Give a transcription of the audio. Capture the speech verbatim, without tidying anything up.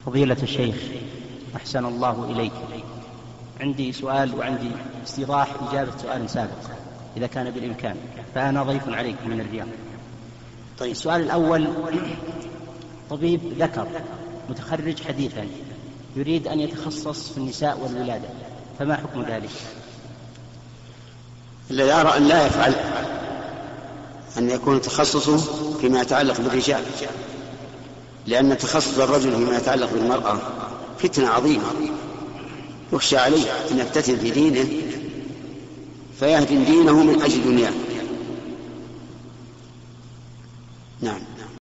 فضيلة الشيخ أحسن الله إليك، عندي سؤال وعندي استيضاح إجابة سؤال سابق إذا كان بالإمكان، فأنا ضيف عليكم من الرياض. طيب. السؤال الأول: طبيب ذكر متخرج حديثا يريد أن يتخصص في النساء والولادة، فما حكم ذلك؟ الذي أرى أن لا يفعل أن يكون تخصصه فيما يتعلق بالرجال، لأن تخصص الرجل فيما يتعلق بالمرأة فتنة عظيمة، يخشى عليه أن يفتتن في دينه فيهدم دينه من أجل دنياه.